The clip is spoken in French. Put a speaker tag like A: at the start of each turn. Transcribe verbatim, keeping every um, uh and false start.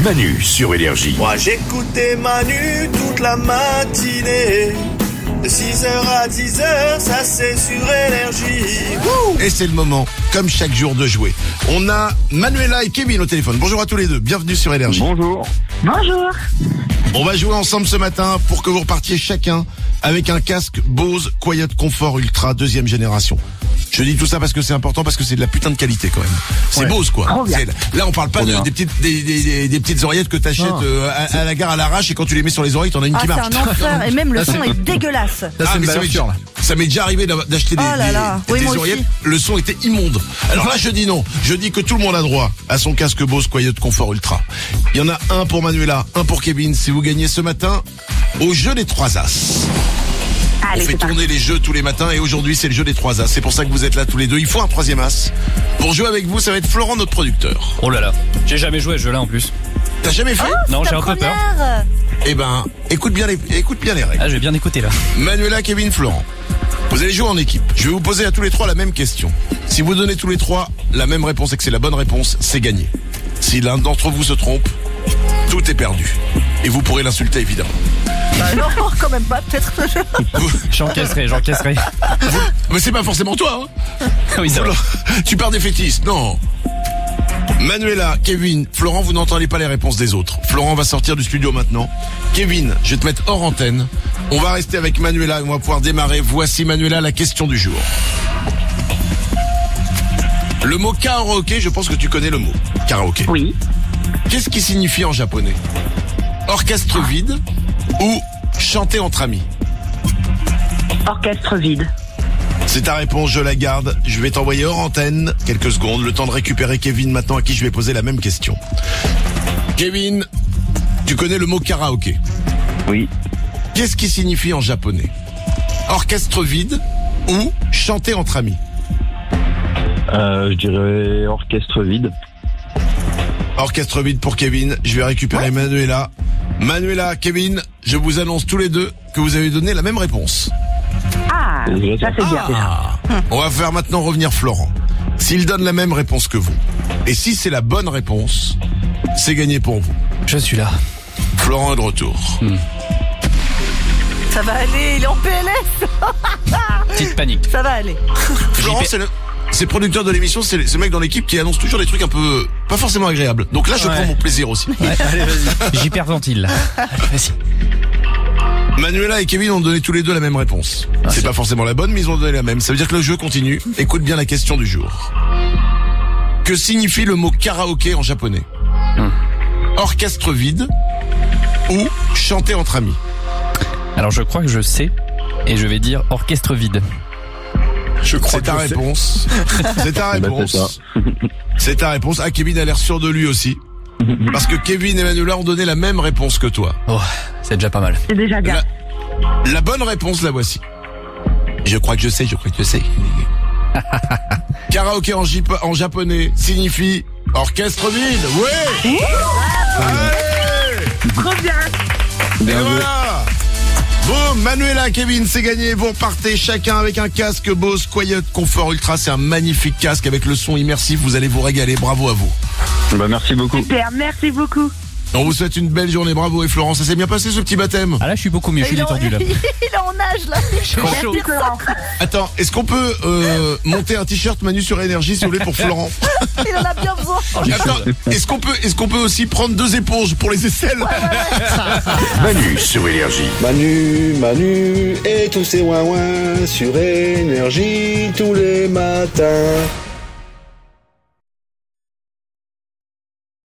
A: Manu sur Énergie.
B: Moi j'écoutais Manu toute la matinée. De six heures à dix heures, ça c'est sur Énergie.
C: Et c'est le moment, comme chaque jour, de jouer. On a Manuela et Kevin au téléphone. Bonjour à tous les deux, bienvenue sur Énergie.
D: Bonjour.
E: Bonjour.
C: On va jouer ensemble ce matin pour que vous repartiez chacun avec un casque Bose Quiet Comfort Ultra deuxième génération. Je dis tout ça parce que c'est important, parce que c'est de la putain de qualité quand même. C'est
D: Ouais.
C: Bose quoi.
E: Trop bien.
C: C'est- là on parle pas
D: Trop
C: de-
D: bien.
C: des petites des, des, des, des petites oreillettes que t'achètes
D: Non.
C: euh, à, à la gare à l'arrache et quand tu les mets sur les oreilles t'en as une
E: Ah,
C: qui
E: c'est
C: marche.
E: un enfer. Et même le
D: Là,
E: son
D: c'est-
E: est dégueulasse.
D: Là,
C: Ah,
D: c'est une
C: mais ça
D: valeur
C: m'est,
D: sûre, là.
C: ça m'est déjà arrivé d'a- d'acheter des,
E: Oh là
C: des-
E: là.
C: des
E: Oui, moi
C: oreillettes.
E: aussi.
C: Le son était immonde. Alors là, je dis non. Je dis que tout le monde a droit à son casque Bose Quiet Comfort Ultra. Il y en a un pour Manuela, un pour Kevin. Si vous gagnez ce matin au jeu des trois as.
E: Allez,
C: On fait
E: c'est parti.
C: tourner les jeux tous les matins et aujourd'hui c'est le jeu des trois as. C'est pour ça que vous êtes là tous les deux. Il faut un troisième as. Pour jouer avec vous, ça va être Florent, notre producteur.
F: Oh là là, j'ai jamais joué à ce jeu-là en plus.
C: T'as jamais fait
F: Non,
E: Ta
F: j'ai un peu peur.
E: première.
C: Eh ben, écoute bien les, écoute bien les règles.
F: Ah, j'ai bien écouté là.
C: Manuela, Kevin, Florent. Vous allez jouer en équipe. Je vais vous poser à tous les trois la même question. Si vous donnez tous les trois la même réponse et que c'est la bonne réponse, c'est gagné. Si l'un d'entre vous se trompe, tout est perdu. Et vous pourrez l'insulter évidemment.
E: Bah non, quand même pas, peut-être.
F: J'encaisserai, j'encaisserai.
C: Mais c'est pas forcément toi, hein.
F: Oui, c'est vrai.
C: Tu pars des fétistes, non. Manuela, Kevin, Florent, vous n'entendez pas les réponses des autres. Florent va sortir du studio maintenant. Kevin, je vais te mettre hors antenne. On va rester avec Manuela et on va pouvoir démarrer. Voici Manuela, la question du jour. Le mot karaoké, je pense que tu connais le mot. Karaoké.
E: Oui.
C: Qu'est-ce qui signifie en japonais? Orchestre vide ou chanter entre amis?
E: Orchestre vide.
C: C'est ta réponse, je la garde. Je vais t'envoyer hors antenne quelques secondes, le temps de récupérer Kevin maintenant à qui je vais poser la même question. Kevin, tu connais le mot karaoké.
D: Oui.
C: Qu'est-ce qui signifie en japonais? Orchestre vide ou chanter entre amis?
D: Euh, je dirais orchestre vide.
C: Orchestre vide pour Kevin. Je vais récupérer Manuela. Manuela, Kevin, je vous annonce tous les deux que vous avez donné la même réponse.
E: Ah,
D: C'est déjà
E: ça
D: ça.
E: c'est bien.
C: Ah. On va faire maintenant revenir Florent. S'il donne la même réponse que vous, et si c'est la bonne réponse, c'est gagné pour vous.
F: Je suis là.
C: Florent est de retour.
E: Ça va aller, il est en P L S.
F: Petite panique.
E: Ça va aller.
C: Florent,
F: J P.
C: c'est le, c'est le producteur de l'émission, c'est le, c'est le mec dans l'équipe qui annonce toujours des trucs un peu, pas forcément agréables. Donc là, je
F: Ouais.
C: prends mon plaisir aussi.
F: Ouais, allez, vas-y. J'hyperventile. Allez, vas-y.
C: Manuela et Kevin ont donné tous les deux la même réponse. c'est
F: c'est-
C: pas forcément la bonne, mais ils ont donné la même. Ça veut dire que le jeu continue. Écoute bien la question du jour. Que signifie le mot karaoké en japonais? Orchestre vide ou chanter entre amis?
F: Alors je crois que je sais et je vais dire orchestre vide.
C: Je crois c'est ta réponse. C'est ta
D: Eh ben,
C: réponse.
D: c'est ça.
C: C'est ta réponse. Ah, Kevin a l'air sûr de lui aussi. Parce que Kevin et Manuela ont donné la même réponse que toi.
F: Oh, c'est déjà pas mal.
E: C'est déjà bien.
C: La, la bonne réponse, la voici. Je crois que je sais, je crois que je sais. Karaoké en, jip- en japonais signifie orchestre vide. Ouais. Allez.
E: Trop bien.
C: Et
D: Bien joué.
C: voilà. Boum, Manuela, Kevin, c'est gagné. Vous repartez chacun avec un casque Bose Quiet Comfort Ultra. C'est un magnifique casque avec le son immersif. Vous allez vous régaler. Bravo à vous.
D: Bah, merci beaucoup.
E: Super, merci beaucoup.
C: On vous souhaite une belle journée. Bravo. Et Florence, ça s'est bien passé ce petit baptême?
F: Ah là, je suis beaucoup mieux, je suis
E: il, est en,
F: détendu là.
E: il est en âge là. Merci Florent.
C: Attends, est-ce qu'on peut euh, monter un t-shirt Manu sur Énergie, si vous voulez, pour Florent?
E: Il en a bien besoin.
C: Attends, est-ce qu'on peut, est-ce qu'on peut aussi prendre deux éponges pour les aisselles?
A: Manu sur Énergie.
B: Manu, Manu et tous ses ouin-ouin sur Énergie tous les matins.